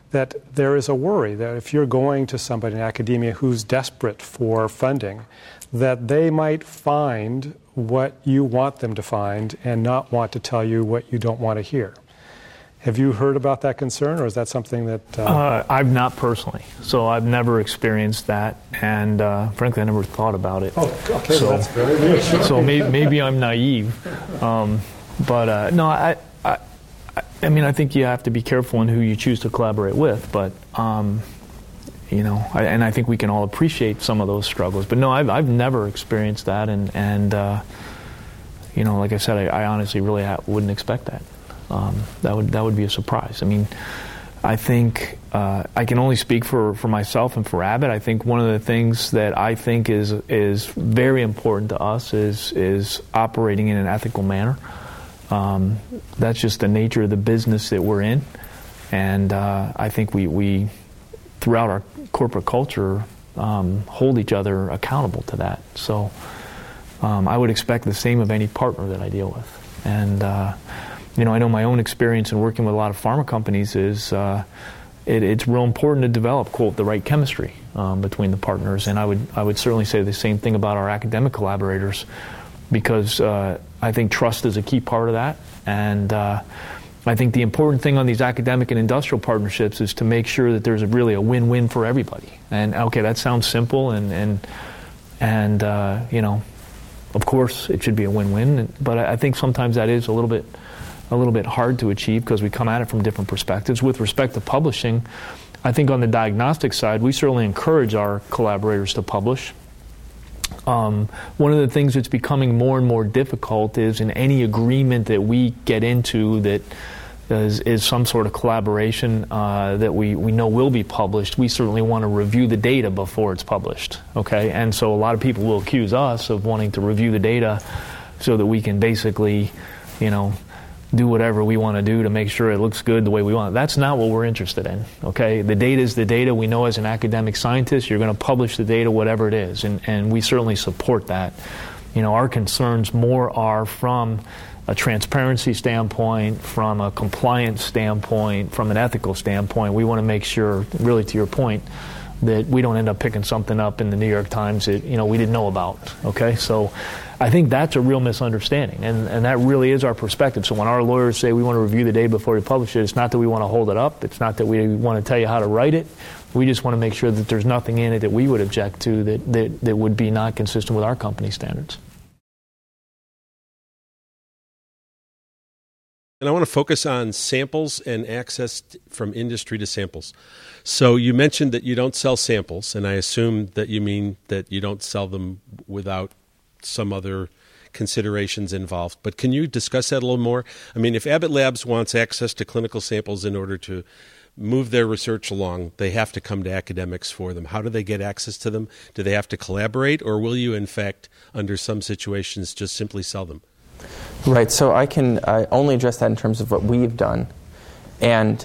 that there is a worry that if you're going to somebody in academia who's desperate for funding, that they might find what you want them to find and not want to tell you what you don't want to hear. Have you heard about that concern, or is that something that... I've not personally, so I've never experienced that, and frankly, I never thought about it. Oh, okay, so that's very reassuring. So maybe I'm naive, but no, I mean, I think you have to be careful in who you choose to collaborate with, but you know, and I think we can all appreciate some of those struggles. But no, I've never experienced that, and you know, like I said, I honestly really wouldn't expect that. That would be a surprise. I mean, I think I can only speak for myself and for Abbott. I think one of the things that I think is very important to us is operating in an ethical manner. That's just the nature of the business that we're in, and I think we throughout our corporate culture hold each other accountable to that. So I would expect the same of any partner that I deal with. And you know, I know my own experience in working with a lot of pharma companies is it's real important to develop, quote, the right chemistry between the partners. And I would certainly say the same thing about our academic collaborators, because I think trust is a key part of that. And I think the important thing on these academic and industrial partnerships is to make sure that there's really a win-win for everybody. And okay, that sounds simple, and you know, of course it should be a win-win. But I think sometimes that is a little bit hard to achieve because we come at it from different perspectives. With respect to publishing, I think on the diagnostic side, we certainly encourage our collaborators to publish. One of the things that's becoming more and more difficult is in any agreement that we get into that is some sort of collaboration that we know will be published, we certainly want to review the data before it's published. Okay, and so a lot of people will accuse us of wanting to review the data so that we can basically, you know, do whatever we want to do to make sure it looks good the way we want it. That's not what we're interested in, okay? The data is the data. We know as an academic scientist, you're going to publish the data, whatever it is, and we certainly support that. You know, our concerns more are from a transparency standpoint, from a compliance standpoint, from an ethical standpoint. We want to make sure, really to your point, that we don't end up picking something up in the New York Times that, you know, we didn't know about, okay? So I think that's a real misunderstanding, and that really is our perspective. So when our lawyers say we want to review the data before we publish it, it's not that we want to hold it up. It's not that we want to tell you how to write it. We just want to make sure that there's nothing in it that we would object to that would be not consistent with our company standards. And I want to focus on samples and access from industry to samples. So you mentioned that you don't sell samples, and I assume that you mean that you don't sell them without some other considerations involved. But can you discuss that a little more? I mean, if Abbott Labs wants access to clinical samples in order to move their research along, they have to come to academics for them. How do they get access to them? Do they have to collaborate, or will you, in fact, under some situations, just simply sell them? Right, so I only address that in terms of what we've done. And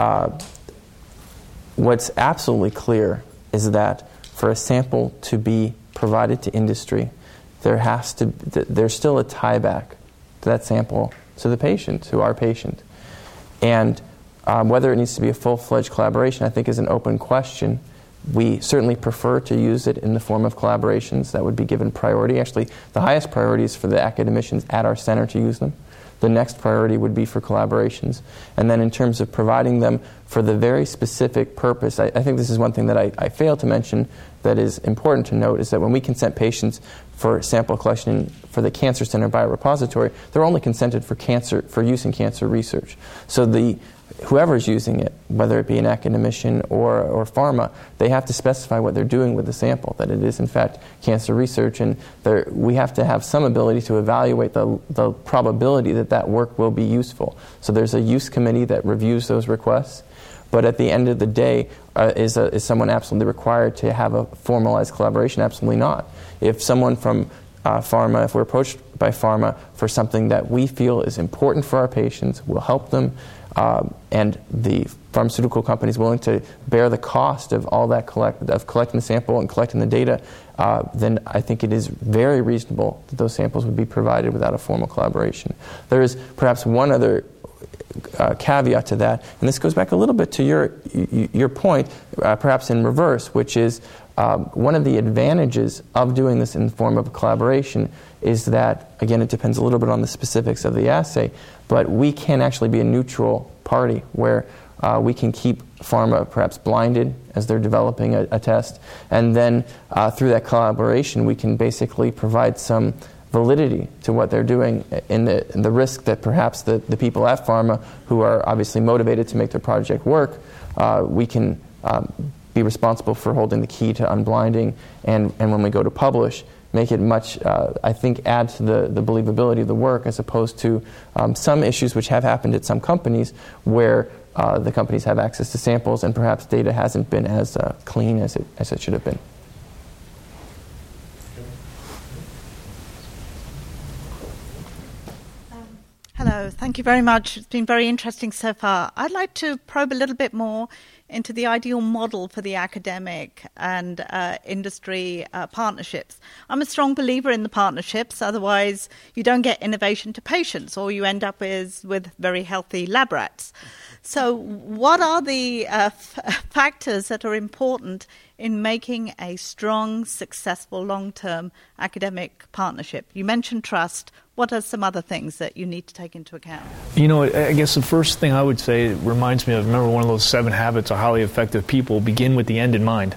what's absolutely clear is that for a sample to be provided to industry, there's still a tie back to that sample to the patient, to our patient. And whether it needs to be a full-fledged collaboration, I think, is an open question. We certainly prefer to use it in the form of collaborations that would be given priority. Actually, the highest priority is for the academicians at our center to use them. The next priority would be for collaborations. And then in terms of providing them for the very specific purpose, I think this is one thing that I failed to mention that is important to note, is that when we consent patients for sample collection for the Cancer Center Biorepository, they're only consented for use in cancer research. So whoever's using it, whether it be an academician or pharma, they have to specify what they're doing with the sample, that it is in fact cancer research, and we have to have some ability to evaluate the probability that work will be useful. So there's a use committee that reviews those requests, but at the end of the day, is someone absolutely required to have a formalized collaboration? Absolutely not. If someone from pharma, if we're approached by pharma for something that we feel is important for our patients, will help them, and the pharmaceutical company is willing to bear the cost of all that of collecting the sample and collecting the data, then I think it is very reasonable that those samples would be provided without a formal collaboration. There is perhaps one other caveat to that, and this goes back a little bit to your point, perhaps in reverse, which is one of the advantages of doing this in the form of a collaboration is that, again, it depends a little bit on the specifics of the assay, but we can actually be a neutral party where we can keep pharma perhaps blinded as they're developing a test, and then through that collaboration we can basically provide some validity to what they're doing in the risk that perhaps the people at pharma who are obviously motivated to make their project work, we can be responsible for holding the key to unblinding, and when we go to publish, make it much, I think, add to the believability of the work, as opposed to some issues which have happened at some companies where the companies have access to samples and perhaps data hasn't been as clean as it should have been. Hello, thank you very much. It's been very interesting so far. I'd like to probe a little bit more into the ideal model for the academic and industry partnerships. I'm a strong believer in the partnerships, otherwise you don't get innovation to patients, or you end up with very healthy lab rats. So what are the factors that are important in making a strong, successful, long-term academic partnership? You mentioned trust. What are some other things that you need to take into account? You know, I guess the first thing I would say, it reminds me of, remember one of those 7 habits of highly effective people, begin with the end in mind.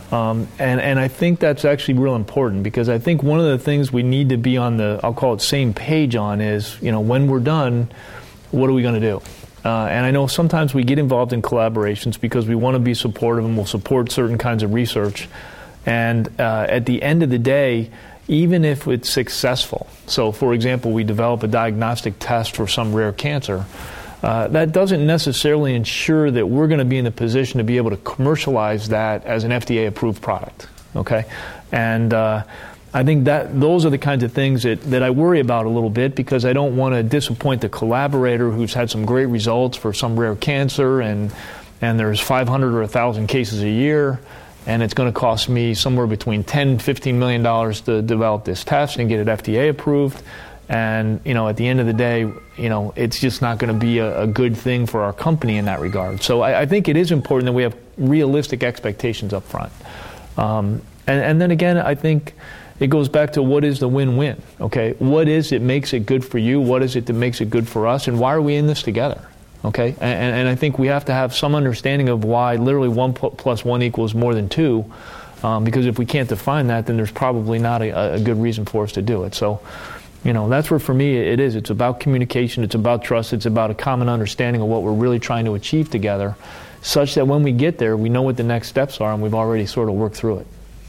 And I think that's actually real important, because I think one of the things we need to be on the, I'll call it, same page on is, you know, when we're done, what are we going to do? And I know sometimes we get involved in collaborations because we want to be supportive and we'll support certain kinds of research. And at the end of the day, even if it's successful, so for example, we develop a diagnostic test for some rare cancer, that doesn't necessarily ensure that we're going to be in the position to be able to commercialize that as an FDA-approved product, okay? And I think that those are the kinds of things that I worry about a little bit, because I don't want to disappoint the collaborator who's had some great results for some rare cancer, and there's 500 or 1,000 cases a year, and it's going to cost me somewhere between $10 and $15 million to develop this test and get it FDA approved. And, you know, at the end of the day, you know, it's just not going to be a good thing for our company in that regard. So I think it is important that we have realistic expectations up front. And then again, I think it goes back to what is the win-win, okay? What is it makes it good for you? What is it that makes it good for us? And why are we in this together, okay? And I think we have to have some understanding of why literally 1 + 1 equals more than 2, because if we can't define that, then there's probably not a good reason for us to do it. So, you know, that's where, for me, it is. It's about communication. It's about trust. It's about a common understanding of what we're really trying to achieve together, such that when we get there, we know what the next steps are, and we've already sort of worked through it.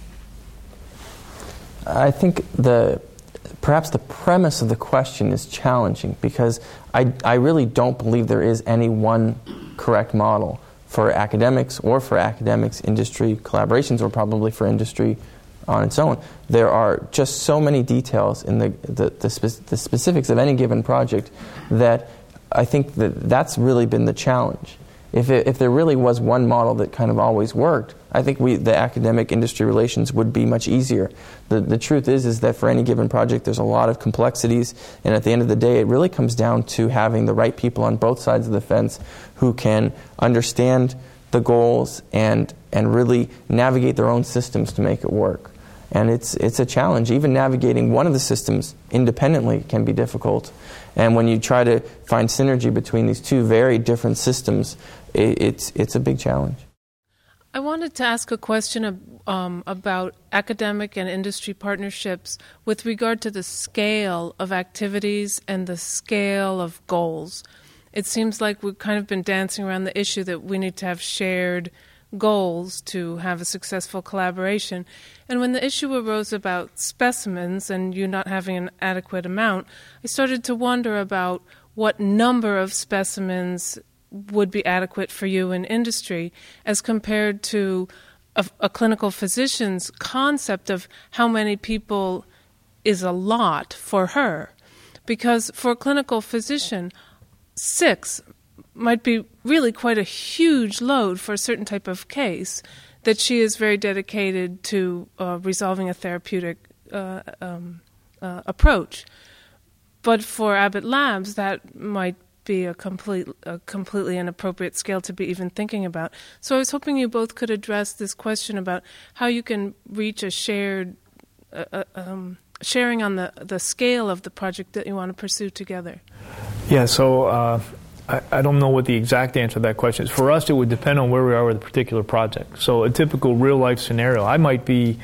I think perhaps the premise of the question is challenging, because I really don't believe there is any one correct model for academics or for academics industry collaborations, or probably for industry on its own. There are just so many details in the specifics of any given project that I think that's really been the challenge. If there really was one model that kind of always worked, I think the academic industry relations would be much easier. The truth is that for any given project there's a lot of complexities, and at the end of the day it really comes down to having the right people on both sides of the fence who can understand the goals and really navigate their own systems to make it work. And it's a challenge. Even navigating one of the systems independently can be difficult. And when you try to find synergy between these two very different systems, it's a big challenge. I wanted to ask a question about academic and industry partnerships with regard to the scale of activities and the scale of goals. It seems like we've kind of been dancing around the issue that we need to have shared goals to have a successful collaboration. And when the issue arose about specimens and you not having an adequate amount, I started to wonder about what number of specimens would be adequate for you in industry as compared to a clinical physician's concept of how many people is a lot for her. Because for a clinical physician, 6 might be really quite a huge load for a certain type of case that she is very dedicated to resolving a therapeutic approach. But for Abbott Labs, that might be a completely inappropriate scale to be even thinking about. So I was hoping you both could address this question about how you can reach a shared sharing on the scale of the project that you want to pursue together. Yeah, so I don't know what the exact answer to that question is. For us, it would depend on where we are with a particular project. So a typical real-life scenario, I might be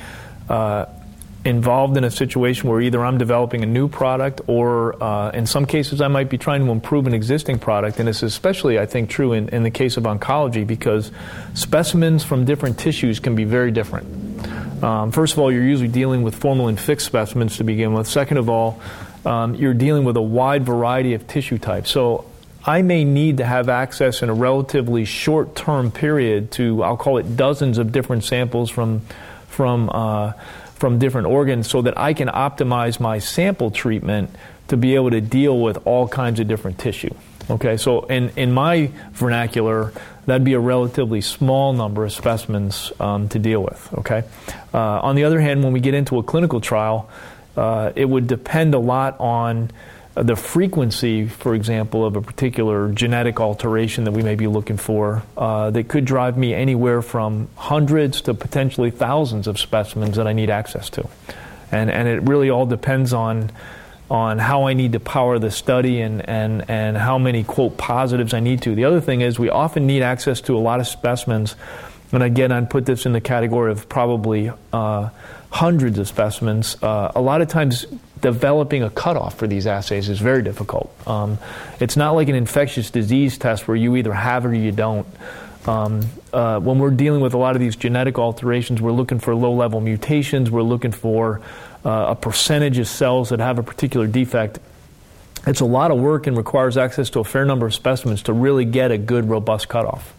involved in a situation where either I'm developing a new product or in some cases I might be trying to improve an existing product, and this is especially, I think, true in the case of oncology because specimens from different tissues can be very different. First of all, you're usually dealing with formalin-fixed specimens to begin with. Second of all, you're dealing with a wide variety of tissue types. So I may need to have access in a relatively short-term period to, I'll call it, dozens of different samples from different organs so that I can optimize my sample treatment to be able to deal with all kinds of different tissue. Okay, so in my vernacular, that'd be a relatively small number of specimens to deal with. Okay, on the other hand, when we get into a clinical trial, it would depend a lot on the frequency, for example, of a particular genetic alteration that we may be looking for that could drive me anywhere from hundreds to potentially thousands of specimens that I need access to. And it really all depends on how I need to power the study and how many, quote, positives I need to. The other thing is we often need access to a lot of specimens. And again, I'd put this in the category of probably hundreds of specimens. A lot of times developing a cutoff for these assays is very difficult. It's not like an infectious disease test where you either have it or you don't. When we're dealing with a lot of these genetic alterations, we're looking for low-level mutations. We're looking for a percentage of cells that have a particular defect. It's a lot of work and requires access to a fair number of specimens to really get a good, robust cutoff.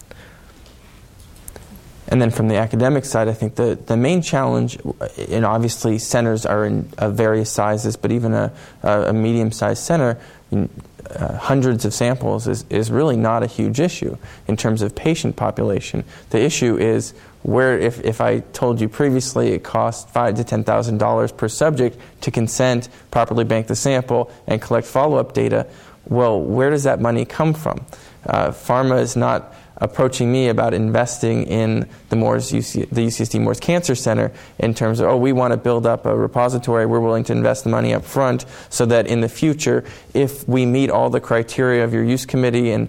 And then from the academic side, I think the main challenge, and obviously centers are in various sizes, but even a medium-sized center, hundreds of samples is really not a huge issue in terms of patient population. The issue is where, if I told you previously it costs $5,000 to $10,000 per subject to consent, properly bank the sample, and collect follow-up data, well, where does that money come from? Pharma is not approaching me about investing in the UCSD Moores Cancer Center in terms of, we want to build up a repository, we're willing to invest the money up front so that in the future, if we meet all the criteria of your use committee and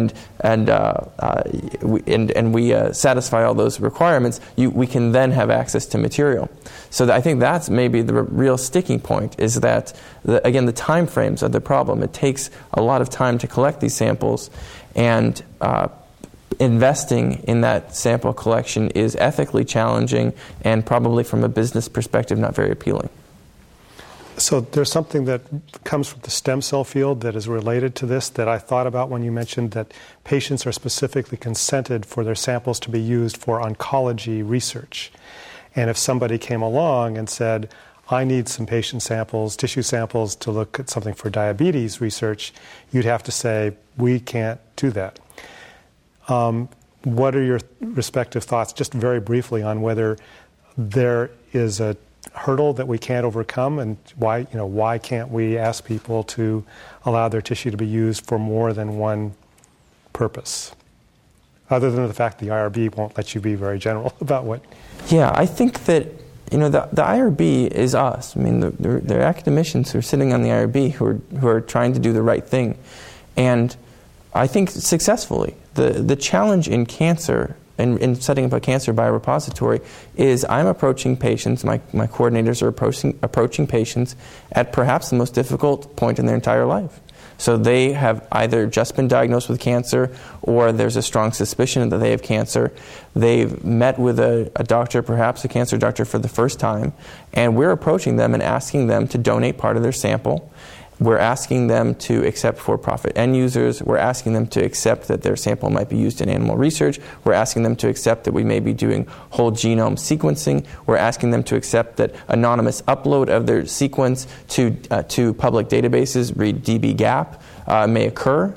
we satisfy all those requirements, we can then have access to material. So I think that's maybe the real sticking point, is that, again, the time frames are the problem. It takes a lot of time to collect these samples, and investing in that sample collection is ethically challenging and probably from a business perspective not very appealing. So there's something that comes from the stem cell field that is related to this that I thought about when you mentioned that patients are specifically consented for their samples to be used for oncology research. And if somebody came along and said, I need some patient samples, tissue samples to look at something for diabetes research, you'd have to say, we can't do that. What are your respective thoughts, just very briefly, on whether there is a hurdle that we can't overcome, and why can't we ask people to allow their tissue to be used for more than one purpose, other than the fact the IRB won't let you be very general about what? Yeah, I think that the IRB is us. I mean, they're academicians who are sitting on the IRB who are trying to do the right thing, and I think successfully. The challenge in cancer, in setting up a cancer biorepository, is I'm approaching patients, my coordinators are approaching patients at perhaps the most difficult point in their entire life. So they have either just been diagnosed with cancer, or there's a strong suspicion that they have cancer. They've met with a doctor, perhaps a cancer doctor, for the first time, and we're approaching them and asking them to donate part of their sample. We're asking them to accept for-profit end users. We're asking them to accept that their sample might be used in animal research. We're asking them to accept that we may be doing whole genome sequencing. We're asking them to accept that anonymous upload of their sequence to public databases, read dbGaP, may occur.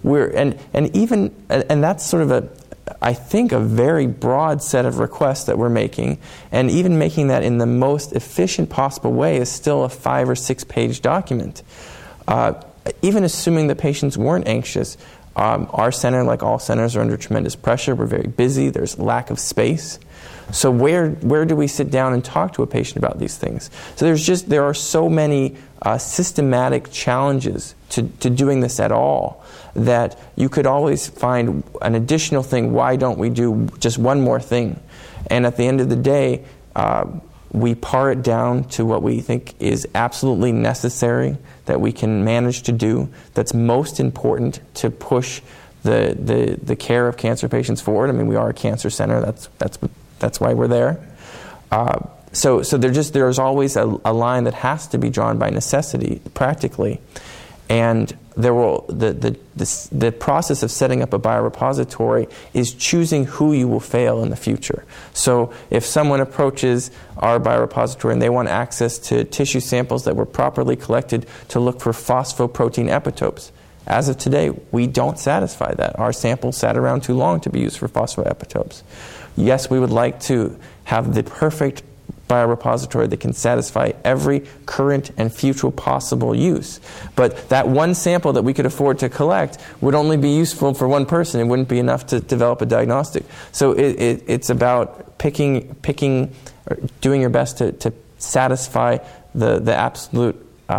And that's sort of I think a very broad set of requests that we're making, and even making that in the most efficient possible way is still a 5 or 6 page document. even assuming the patients weren't anxious, our center, like all centers, are under tremendous pressure. We're very busy. There's lack of space. So where do we sit down and talk to a patient about these things? So there are so many systematic challenges to doing this at all that you could always find an additional thing. Why don't we do just one more thing? And at the end of the day, we par it down to what we think is absolutely necessary, that we can manage to do, that's most important to push the care of cancer patients forward. I mean, we are a cancer center. That's why we're there. So there's always a line that has to be drawn by necessity, practically, and the process of setting up a biorepository is choosing who you will fail in the future. So if someone approaches our biorepository and they want access to tissue samples that were properly collected to look for phosphoprotein epitopes, as of today, we don't satisfy that. Our samples sat around too long to be used for phosphoepitopes. Yes, we would like to have the perfect biorepository that can satisfy every current and future possible use. But that one sample that we could afford to collect would only be useful for one person. It wouldn't be enough to develop a diagnostic. So it's about picking, or doing your best to satisfy the absolute.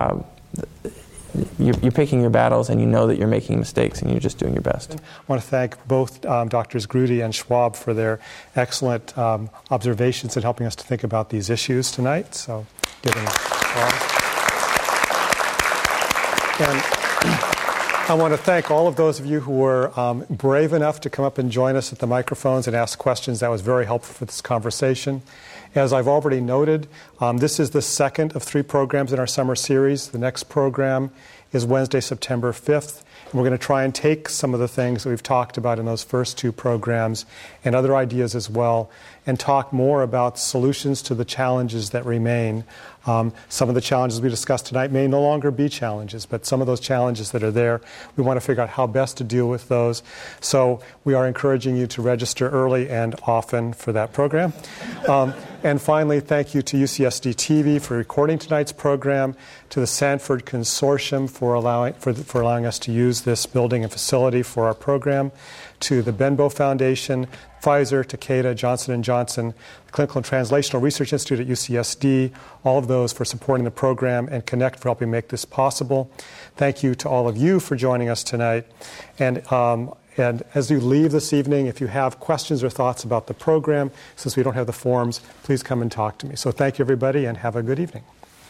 You're picking your battles, and you know that you're making mistakes, and you're just doing your best. I want to thank both Drs. Grudy and Schwab for their excellent observations and helping us to think about these issues tonight. So, give them applause. And I want to thank all of those of you who were brave enough to come up and join us at the microphones and ask questions. That was very helpful for this conversation. As I've already noted, this is the second of 3 programs in our summer series. The next program is Wednesday, September 5th. And we're going to try and take some of the things that we've talked about in those first 2 programs and other ideas as well, and talk more about solutions to the challenges that remain. Some of the challenges we discussed tonight may no longer be challenges, but some of those challenges that are there, we want to figure out how best to deal with those. So we are encouraging you to register early and often for that program. And finally, thank you to UCSD TV for recording tonight's program, to the Sanford Consortium for allowing us to use this building and facility for our program, to the Benbow Foundation, Pfizer, Takeda, Johnson & Johnson, the Clinical and Translational Research Institute at UCSD, all of those for supporting the program, and Connect for helping make this possible. Thank you to all of you for joining us tonight. And as you leave this evening, if you have questions or thoughts about the program, since we don't have the forms, please come and talk to me. So thank you, everybody, and have a good evening.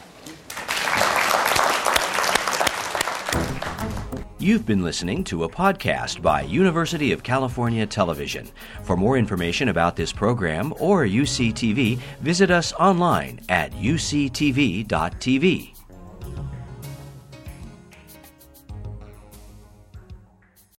You've been listening to a podcast by University of California Television. For more information about this program or UCTV, visit us online at uctv.tv.